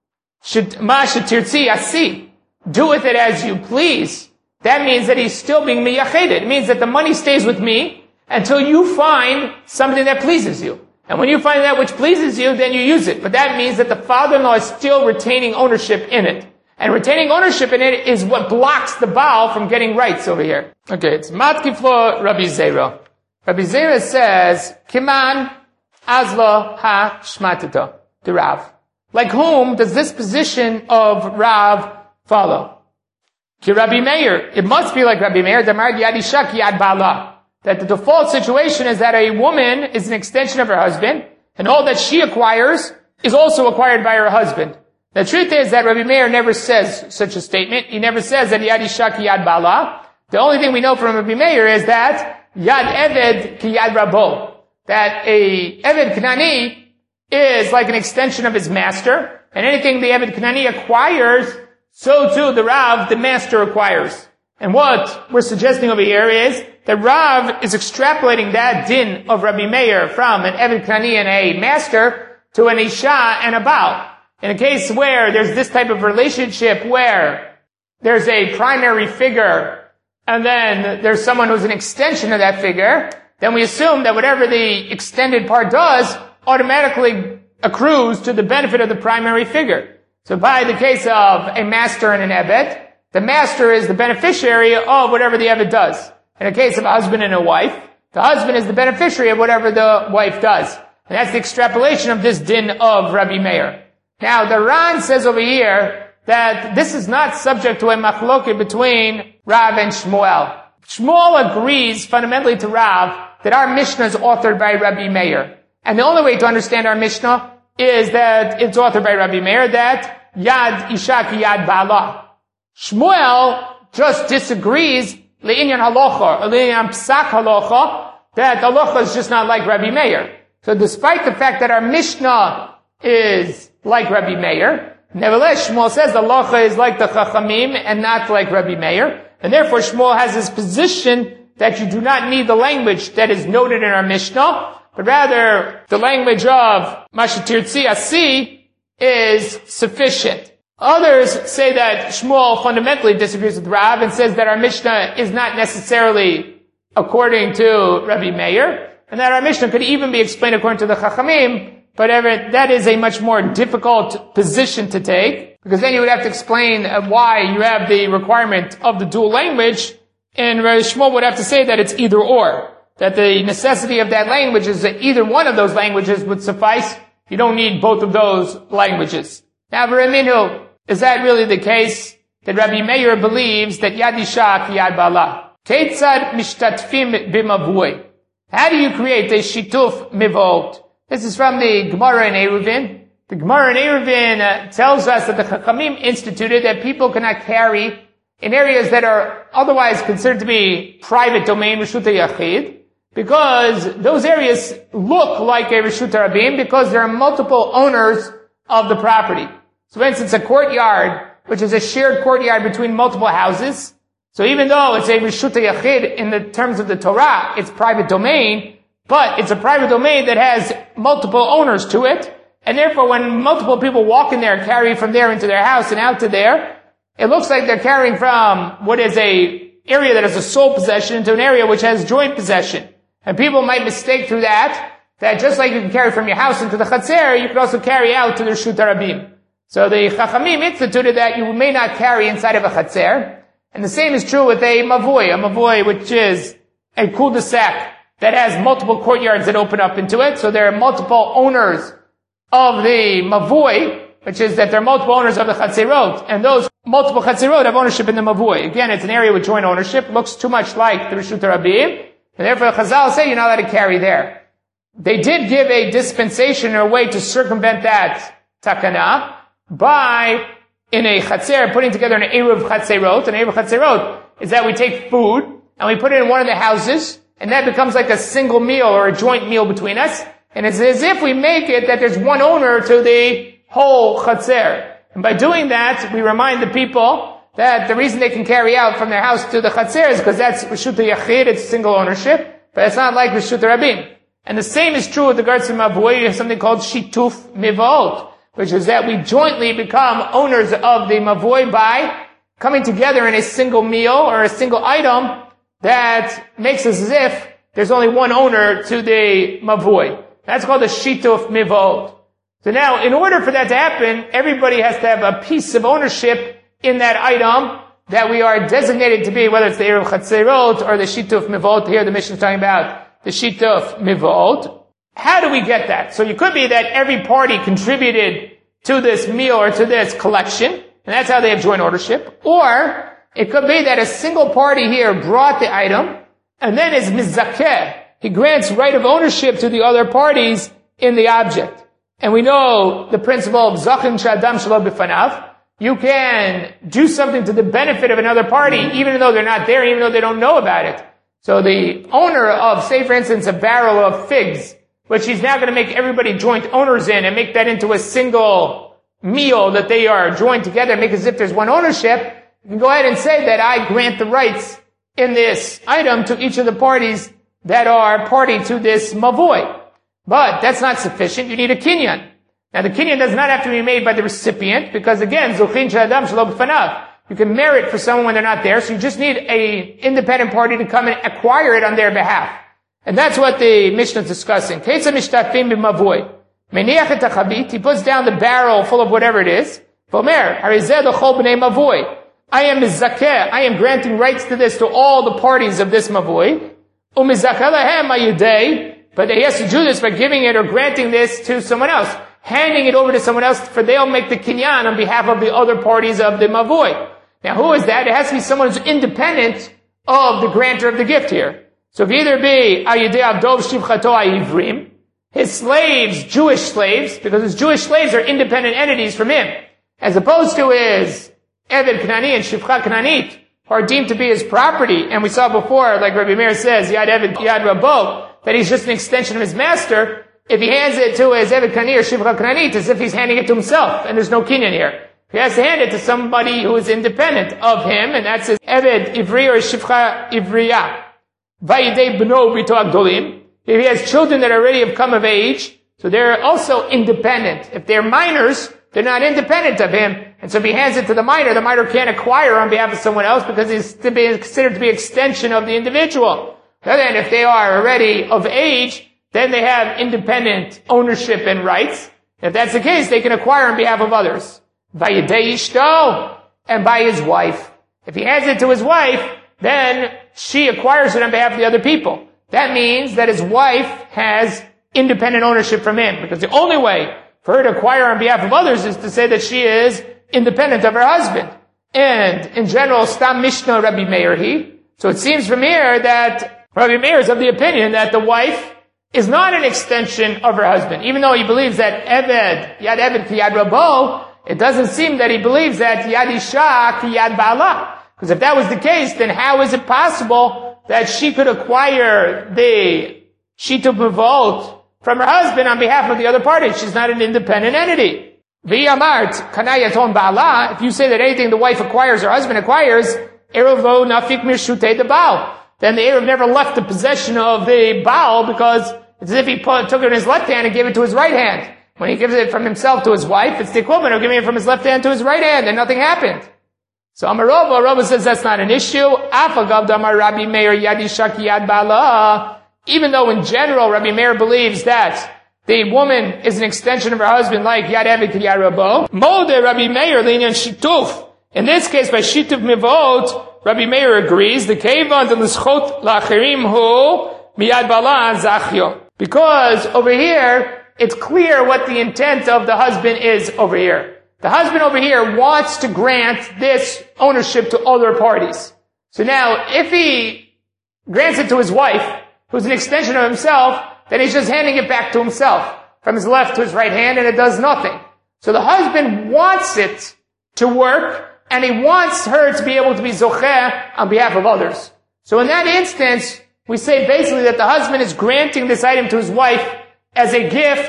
Masha tirtzi asi, do with it as you please, that means that he's still being miyached. It means that the money stays with me until you find something that pleases you. And when you find that which pleases you, then you use it. But that means that the father-in-law is still retaining ownership in it. And retaining ownership in it is what blocks the Baal from getting rights over here. Okay, it's Matkifo Rabbi Zera. Rabbi Zera says, Kiman Azla Ha Shmatata, the Rav. Like whom does this position of Rav follow? Ki Rabbi Meir. It must be like Rabbi Meir, Damar Yad Isha Ki Yad Bala. That the default situation is that a woman is an extension of her husband, and all that she acquires is also acquired by her husband. The truth is that Rabbi Meir never says such a statement. He never says that Yad Isha Ki Yad Bala. The only thing we know from Rabbi Meir is that Yad Eved Ki Yad Rabo. That a Eved Knani is like an extension of his master, and anything the Eved Knani acquires, so too the Rav, the master, acquires. And what we're suggesting over here is that Rav is extrapolating that din of Rabbi Meir from an Eved Knani and a master to an Isha and a Baal. In a case where there's this type of relationship where there's a primary figure and then there's someone who's an extension of that figure, then we assume that whatever the extended part does automatically accrues to the benefit of the primary figure. So by the case of a master and an Eved, the master is the beneficiary of whatever the Eved does. In a case of a husband and a wife, the husband is the beneficiary of whatever the wife does. And that's the extrapolation of this din of Rabbi Meir. Now, the Ran says over here that this is not subject to a machloket between Rav and Shmuel. Shmuel agrees fundamentally to Rav that our Mishnah is authored by Rabbi Meir. And the only way to understand our Mishnah is that it's authored by Rabbi Meir, that Yad Isha Ki Yad Bala. Shmuel just disagrees le'inyan halacha, or le'inyan psak halacha, that halacha is just not like Rabbi Meir. So despite the fact that our Mishnah is like Rabbi Meir, nevertheless Shmuel says the halacha is like the Chachamim and not like Rabbi Meir. And therefore Shmuel has his position that you do not need the language that is noted in our Mishnah, but rather the language of Masha tirtzi asi is sufficient. Others say that Shmuel fundamentally disagrees with Rav and says that our Mishnah is not necessarily according to Rabbi Meir, and that our Mishnah could even be explained according to the Chachamim, but that is a much more difficult position to take, because then you would have to explain why you have the requirement of the dual language, and Rabbi Shmuel would have to say that it's either or, that the necessity of that language is that either one of those languages would suffice. You don't need both of those languages. Now, V'raminu, is that really the case? That Rabbi Meir believes that Yad Isha ki Yad Bala. Ketzad mishtatfim b'mavui. How do you create a shituf mivot? This is from the Gemara in Eruvin. The Gemara in Eruvin tells us that the Chachamim instituted that people cannot carry in areas that are otherwise considered to be private domain, Reshut HaYachid, because those areas look like a Reshut HaRabim because there are multiple owners of the property. So for instance, a courtyard, which is a shared courtyard between multiple houses, so even though it's a Reshut HaYachid in the terms of the Torah, it's private domain, but it's a private domain that has multiple owners to it, and therefore when multiple people walk in there, carry from there into their house and out to there, it looks like they're carrying from what is a area that has a sole possession to an area which has joint possession. And people might mistake through that just like you can carry from your house into the Chatzer, you can also carry out to the Reshut HaRabim. So the Chachamim instituted that you may not carry inside of a Chatzer. And the same is true with a Mavoi which is a cul-de-sac that has multiple courtyards that open up into it. So there are multiple owners of the Mavoi, which is that there are multiple owners of the Chatzerot. And those multiple Chatzerot have ownership in the Mavoi. Again, it's an area with joint ownership, looks too much like the Reshut HaRabim. And therefore Chazal say you're not allowed to carry there. They did give a dispensation or a way to circumvent that takana by, in a Chatzer, putting together an Eruv Chatzerot. An Eruv Chatzerot is that we take food and we put it in one of the houses, and that becomes like a single meal or a joint meal between us. And it's as if we make it that there's one owner to the whole Chatzer. And by doing that, we remind the people that the reason they can carry out from their house to the Chatzer is because that's Reshut HaYachid, it's single ownership, but it's not like Reshut HaRabim. And the same is true with regards to Mavoi. You have something called Shituf Mivot, which is that we jointly become owners of the Mavoi by coming together in a single meal or a single item that makes us as if there's only one owner to the Mavoi. That's called a Shituf Mivot. So now, in order for that to happen, everybody has to have a piece of ownership in that item that we are designated to be, whether it's the Eruv Chatzerot or the Shituf Mivot. Here the Mishnah is talking about the Shituf Mivot. How do we get that? So it could be that every party contributed to this meal or to this collection, and that's how they have joint ownership. Or it could be that a single party here brought the item, and then is mizakeh. He grants right of ownership to the other parties in the object. And we know the principle of zachin shadam shelo b'fanav. You can do something to the benefit of another party, even though they're not there, even though they don't know about it. So the owner of, say for instance, a barrel of figs, which he's now going to make everybody joint owners in and make that into a single meal that they are joined together, make as if there's one ownership, you can go ahead and say that I grant the rights in this item to each of the parties that are party to this mavoi. But that's not sufficient. You need a kinyan. Now the kinyan does not have to be made by the recipient, because again, zuchin shadam shelo b'fanav. You can merit for someone when they're not there, so you just need a independent party to come and acquire it on their behalf. And that's what the Mishnah is discussing. Ketza mishtafim b'mavoi. Meniach et hachabit, he puts down the barrel full of whatever it is. Vomer, harizeh l'chol b'nei mavoi. I am mizakeh, I am granting rights to this to all the parties of this mavoi. Umizakeh lahem ayudei. But he has to do this by giving it or granting this to someone else, handing it over to someone else, for they'll make the kinyan on behalf of the other parties of the mavoi. Now who is that? It has to be someone who's independent of the grantor of the gift here. So if either be ayidei avdov shivchato ayivrim, his slaves, Jewish slaves, because his Jewish slaves are independent entities from him, as opposed to his Eved Knani and Shivcha Knanit, who are deemed to be his property. And we saw before, like Rabbi Meir says, Yad Eved Yad Rabo, that he's just an extension of his master. If he hands it to his Eved Knani or Shivcha Knanit, as if he's handing it to himself, and there's no kinyan here. He has to hand it to somebody who is independent of him, and that's his Eved Ivri or Shivcha Ivriya. Vayidei B'no B'ito Agdolim. If he has children that already have come of age, so they're also independent. If they're minors, they're not independent of him. And so if he hands it to the minor can't acquire on behalf of someone else because he's considered to be extension of the individual. Then if they are already of age, then they have independent ownership and rights. If that's the case, they can acquire on behalf of others. Vayidei ishto, and by his wife. If he hands it to his wife, then she acquires it on behalf of the other people. That means that his wife has independent ownership from him, because the only way for her to acquire on behalf of others is to say that she is independent of her husband. And in general, Stam Mishnah Rabbi Meir he. So it seems from here that Rabbi Meir is of the opinion that the wife is not an extension of her husband. Even though he believes that Eved, Yad Eved ki Yad Rabo, it doesn't seem that he believes that Yad Isha ki Yad Ba'ala. Because if that was the case, then how is it possible that she could acquire the Shituf Mevot from her husband on behalf of the other party? She's not an independent entity. V'yamart kanayaton Ba'ala, if you say that anything the wife acquires or husband acquires, Erev lo nafik mirshutei the Baal, then the Erev never left the possession of the Baal, because it's as if he took it in his left hand and gave it to his right hand. When he gives it from himself to his wife, it's the equivalent of giving it from his left hand to his right hand, and nothing happened. So Amarova, Rava says that's not an issue. Afagav damar Rabbi Meir yad isha ki yad ba'ala. Even though in general Rabbi Meir believes that the woman is an extension of her husband, like Yad Eved ki Yad Rabo. Mode Rabbi Meir linyan shituf. In this case, by shituf mivot, Rabbi Meir agrees the kevan de l'schot la'achirim hu miyad ba'ala zachyo. Because over here, it's clear what the intent of the husband is over here. The husband over here wants to grant this ownership to other parties. So now, if he grants it to his wife, who's an extension of himself, then he's just handing it back to himself, from his left to his right hand, and it does nothing. So the husband wants it to work, and he wants her to be able to be zocheh on behalf of others. So in that instance, we say basically that the husband is granting this item to his wife as a gift,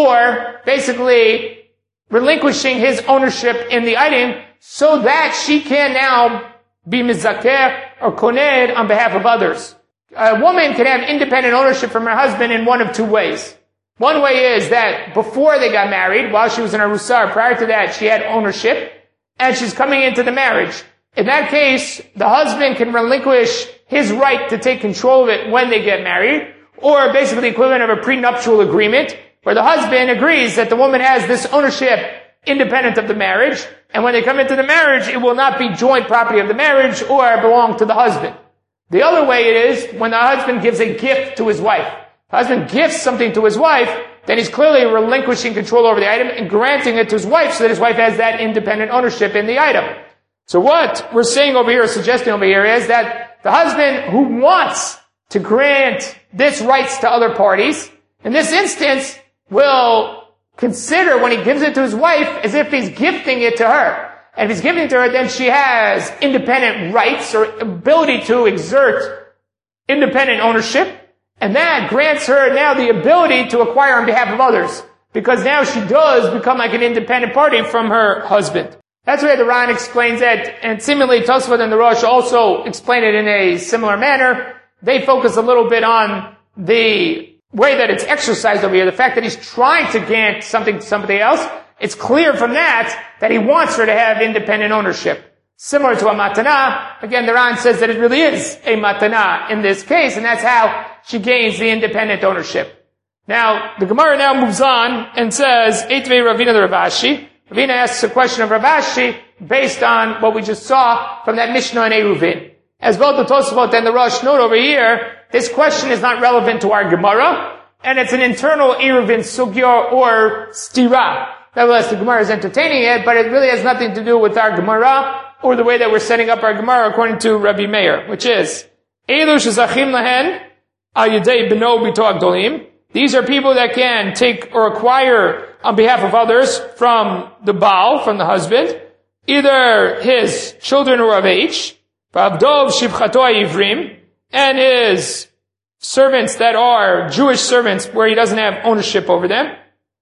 or basically relinquishing his ownership in the item so that she can now be mizakeh or koned on behalf of others. A woman can have independent ownership from her husband in one of two ways. One way is that before they got married, while she was in Arusah, prior to that, she had ownership, and she's coming into the marriage. In that case, the husband can relinquish his right to take control of it when they get married, or basically the equivalent of a prenuptial agreement, where the husband agrees that the woman has this ownership independent of the marriage, and when they come into the marriage, it will not be joint property of the marriage or belong to the husband. The other way it is when the husband gives a gift to his wife. The husband gifts something to his wife, then he's clearly relinquishing control over the item and granting it to his wife so that his wife has that independent ownership in the item. So what we're saying over here, suggesting over here, is that the husband who wants to grant this rights to other parties, in this instance, will consider when he gives it to his wife as if he's gifting it to her. And if he's giving it to her, then she has independent rights or ability to exert independent ownership. And that grants her now the ability to acquire on behalf of others. Because now she does become like an independent party from her husband. That's where the Ran explains it. And similarly, Tosfot and the Rosh also explain it in a similar manner. They focus a little bit on the way that it's exercised over here, the fact that he's trying to grant something to somebody else. It's clear from that he wants her to have independent ownership. Similar to a matana, again, the Ran says that it really is a matana in this case, and that's how she gains the independent ownership. Now, the Gemara now moves on and says, Eitvei Ravina the Ravashi. Ravina asks a question of Ravashi based on what we just saw from that Mishnah in Eruvin. As both the Tosafot and the Rosh note over here, this question is not relevant to our Gemara, and it's an internal Eruvin sugya or stira. Nevertheless, the Gemara is entertaining it, but it really has nothing to do with our Gemara or the way that we're setting up our Gemara according to Rabbi Meir, which is, Elu shezachim lahen al yedei beno bito agdolim. These are people that can take or acquire on behalf of others from the Baal, from the husband, either his children who are of age, v'avdov shivchato ha'ivrim, and his servants that are Jewish servants where he doesn't have ownership over them.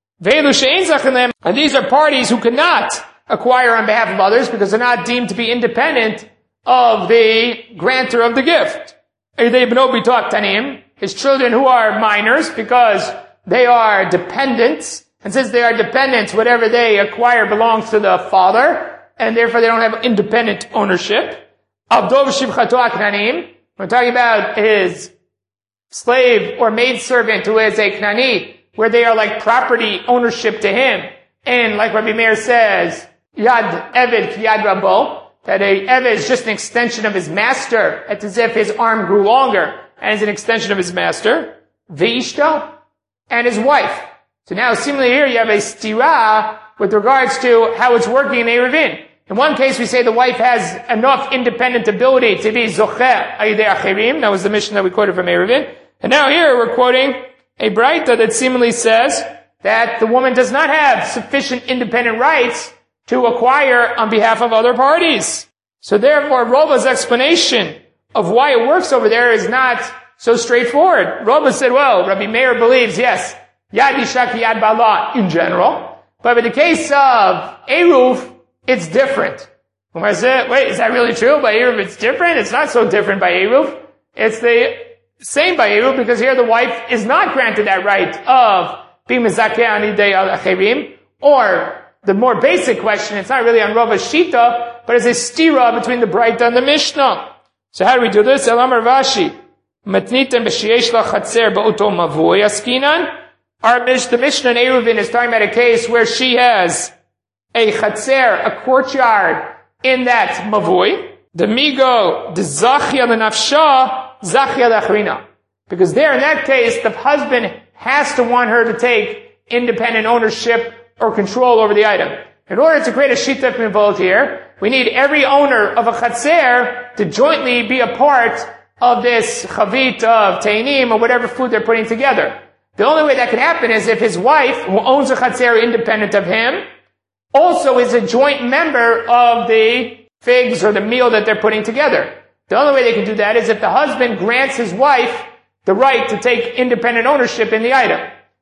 And these are parties who cannot acquire on behalf of others because they're not deemed to be independent of the grantor of the gift. His children who are minors because they are dependents, and since they are dependents, whatever they acquire belongs to the father. and therefore they don't have independent ownership. Abdov Shivchato Aknanim, we're talking about his slave or maidservant who is a Knani, where they are like property ownership to him. And like Rabbi Meir says, Yad Eved Ki Yad Rabo, that a Eved is just an extension of his master. It's as if his arm grew longer and is an extension of his master. Ve'ishto, and his wife. So now similarly here you have a stira with regards to how it's working in Eruvin. In one case we say the wife has enough independent ability to be zocher ayidei achirim. That was the mission that we quoted from Eruvin. And now here we're quoting a Braita that seemingly says that the woman does not have sufficient independent rights to acquire on behalf of other parties. So therefore, Rava's explanation of why it works over there is not so straightforward. Rava said, well, Rabbi Meir believes, yes, Yad Isha ki Yad Bala in general, but in the case of Eruv, it's different. Gemara said, wait, is that really true? By Eruv it's different? It's not so different by Eruv. It's the same by Eruv because here the wife is not granted that right of being mezakeh anidei al achirim, or the more basic question, it's not really on Rava's Shita, but it's a stira between the Braita and the Mishnah. So how do we do this? Elamar Vashi. Matnitem b'sheyesh la chatzer ba'oto mavui askinan. The Mishnah in Eruvin is talking about a case where she has a chatzer, a courtyard, in that mavui. The migo, the zachya l'nafsha, zachya l'achrina. Because there, in that case, the husband has to want her to take independent ownership or control over the item. In order to create a shituf mivot here, we need every owner of a chatzer to jointly be a part of this chavit of teinim or whatever food they're putting together. The only way that can happen is if his wife, who owns a chatzer independent of him, also is a joint member of the figs or the meal that they're putting together. The only way they can do that is if the husband grants his wife the right to take independent ownership in the item.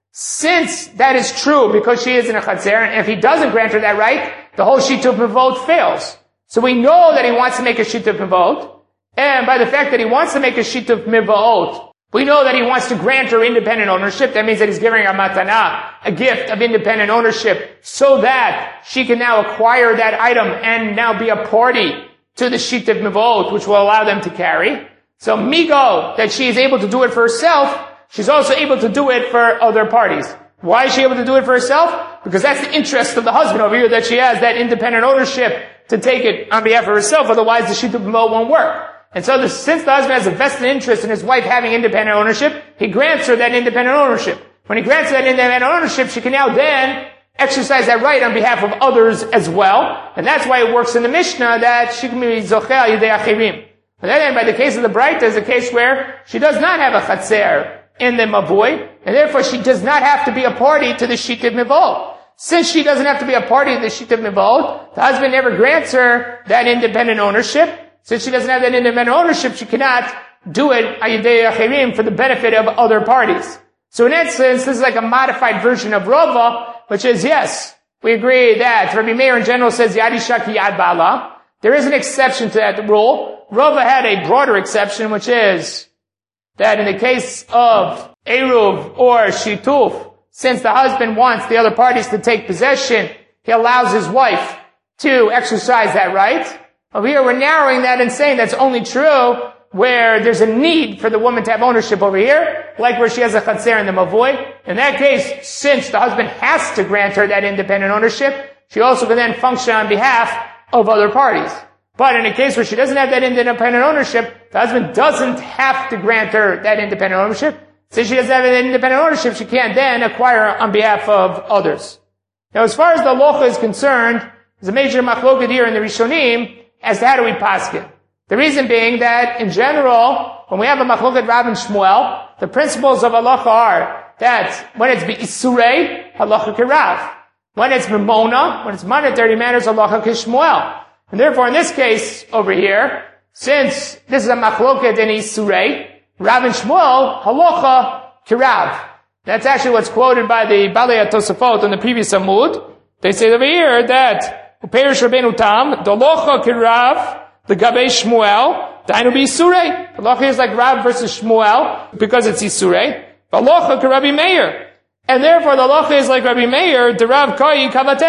Since that is true because she is in a chatzer, and if he doesn't grant her that right, the whole shituf mivot fails. So we know that he wants to make a shituf mivot, and by the fact that he wants to make a shituf mivot, we know that he wants to grant her independent ownership. That means that he's giving her matana, a gift of independent ownership, so that she can now acquire that item and now be a party to the shituf mivot, which will allow them to carry. So migo, that she is able to do it for herself, she's also able to do it for other parties. Why is she able to do it for herself? Because that's the interest of the husband over here, that she has that independent ownership to take it on behalf of herself, otherwise the shituf mivot won't work. And so since the husband has a vested interest in his wife having independent ownership, he grants her that independent ownership. When he grants her that independent ownership, she can now then exercise that right on behalf of others as well. And that's why it works in the Mishnah that she can be zocheh yidei achirim. But then by the case of the Braita is a case where she does not have a chatzer in the mavui, and therefore she does not have to be a party to the shituf mivot. Since she doesn't have to be a party to the shituf mivot, the husband never grants her that independent ownership. Since she doesn't have that independent ownership, she cannot do it ayidei achirim for the benefit of other parties. So in that sense, this is like a modified version of Rava, which is, yes, we agree that Rabbi Meir in general says Yad Isha ki Yad Bala. There is an exception to that rule. Rava had a broader exception, which is that in the case of Eruv or Shituf, since the husband wants the other parties to take possession, he allows his wife to exercise that right. Over here, we're narrowing that and saying that's only true where there's a need for the woman to have ownership over here, like where she has a chatzer in the mavui. In that case, since the husband has to grant her that independent ownership, she also can then function on behalf of other parties. But in a case where she doesn't have that independent ownership, the husband doesn't have to grant her that independent ownership. Since she doesn't have that independent ownership, she can't then acquire on behalf of others. Now, as far as the locha is concerned, there's a major machloket here in the Rishonim as to how do we paskin. The reason being that, in general, when we have a machloket Rav and Shmuel, the principles of halacha are that when it's isurei, halacha kirav. When it's memona, when it's monetary matters, halacha kishmuel. And therefore, in this case over here, since this is a machloket in isurei, Rav and Shmuel, halacha kirav. That's actually what's quoted by the Balei Tosafot on the previous Amud. They say over here that Uperish Rabbeinu Tam, the halacha kirav, the Gabei Shmuel, Dainu be Isurei. The halacha is like Rav versus Shmuel, because it's Isurei. The halacha ka Rabbi Meir. And therefore the halacha is like Rabbi Meir, the Rav Kai Kavatei.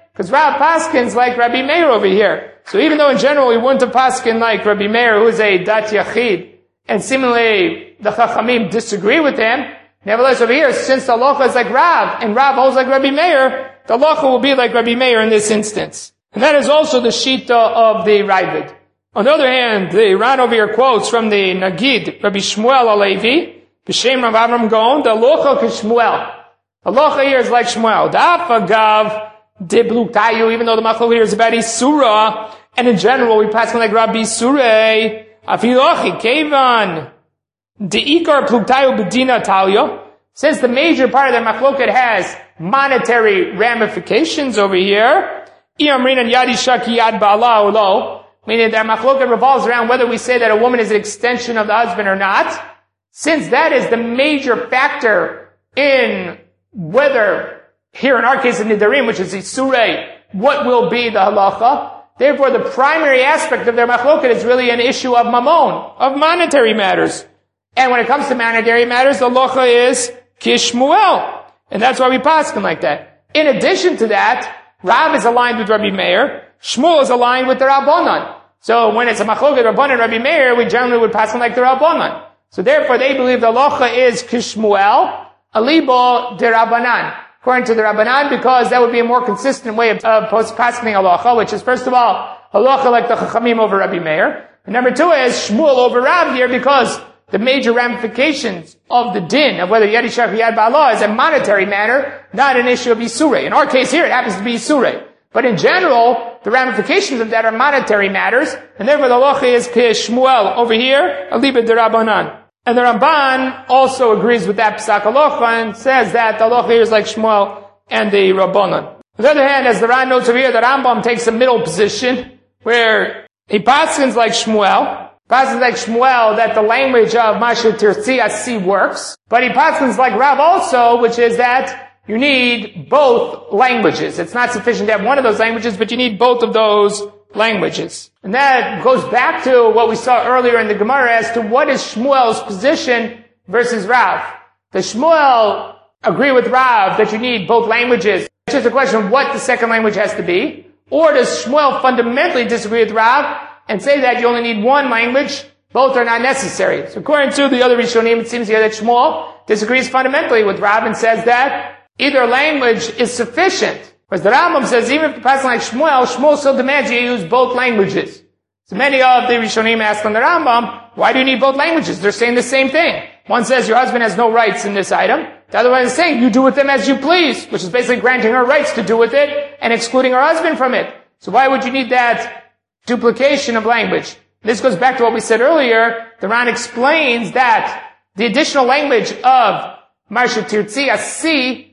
Because Rav paskins like Rabbi Meir over here. So even though in general we wouldn't have paskin like Rabbi Meir, who is a dat yachid, and seemingly the Chachamim disagree with him, nevertheless over here, since the halacha is like Rav, and Rav holds like Rabbi Meir, the halacha will be like Rabbi Meir in this instance. And that is also the shita of the Ravid. On the other hand, the Ran over here quotes from the Nagid, Rabbi Shmuel Alevi, B'Shem Rav Avram Gaon, the halacha k'Shmuel. The halacha here is like Shmuel. Da'afagav dibluktayu, even though the machlok here is about Isura, and in general we pass on like Rabbi Surei, Afilochi, Kevan, De'ikar pluktayu bedina talyo. Since the major part of the machloket has monetary ramifications over here, Iyamrin yadi shaki yad ba'ala ulo, meaning that machloket revolves around whether we say that a woman is an extension of the husband or not. Since that is the major factor in whether, here in our case in Nidarim, which is Isurei, what will be the halacha, therefore the primary aspect of their machloket is really an issue of mamon, of monetary matters. And when it comes to monetary matters, the halacha is kishmuel. And that's why we paskin like that. In addition to that, Rav is aligned with Rabbi Meir, Shmuel is aligned with the Rabbanan. So when it's a machloket Rabbanan Rabbi Meir, we generally would paskin like the Rabbanan. So therefore they believe the halacha is kishmuel, alibo de Rabbanan. According to the Rabbanan, because that would be a more consistent way of paskening halacha, which is first of all, halacha like the Chachamim over Rabbi Meir. And number two is Shmuel over Rav here, because the major ramifications of the din, of whether Yad Isha or Yad Ba'ala, is a monetary matter, not an issue of Isurei. In our case here, it happens to be Isurei. But in general, the ramifications of that are monetary matters, and therefore the halacha is Shmuel over here, aliba de Rabbanan. And the Ramban also agrees with that Psak halacha and says that the halacha here is like Shmuel and the Rabbanan. On the other hand, as the Ran notes over here, the Rambam takes a middle position where he paskins like Shmuel. Paskins like Shmuel that the language of Masha Tirtzi Asi works. But he paskins like Rav also, which is that you need both languages. It's not sufficient to have one of those languages, but you need both of those languages. And that goes back to what we saw earlier in the Gemara as to what is Shmuel's position versus Rav. Does Shmuel agree with Rav that you need both languages? It's just a question of what the second language has to be. Or does Shmuel fundamentally disagree with Rav and say that you only need one language, both are not necessary? So according to the other Rishonim, it seems here that Shmuel disagrees fundamentally with Rav and says that either language is sufficient. Whereas the Rambam says, even if the person like Shmuel, Shmuel still demands you use both languages. So many of the Rishonim ask on the Rambam, why do you need both languages? They're saying the same thing. One says your husband has no rights in this item. The other one is saying you do with them as you please, which is basically granting her rights to do with it and excluding her husband from it. So why would you need that duplication of language? This goes back to what we said earlier. The Ran explains that the additional language of Marsha Tirtzi Asi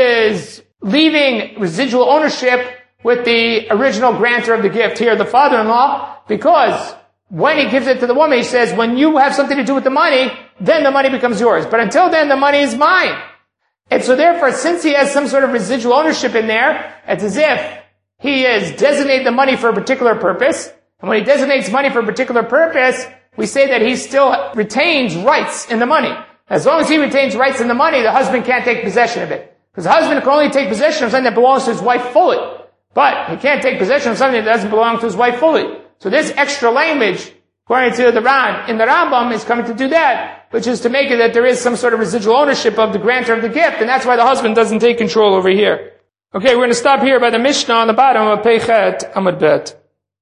is leaving residual ownership with the original grantor of the gift, here the father-in-law, because when he gives it to the woman, he says, when you have something to do with the money, then the money becomes yours. But until then, the money is mine. And so therefore, since he has some sort of residual ownership in there, it's as if he has designated the money for a particular purpose. And when he designates money for a particular purpose, we say that he still retains rights in the money. As long as he retains rights in the money, the husband can't take possession of it. Because the husband can only take possession of something that belongs to his wife fully. But he can't take possession of something that doesn't belong to his wife fully. So this extra language, according to the Ran, in the Rambam, is coming to do that, which is to make it that there is some sort of residual ownership of the grantor of the gift, and that's why the husband doesn't take control over here. Okay, we're going to stop here by the Mishnah on the bottom of Peichet Amud Bet.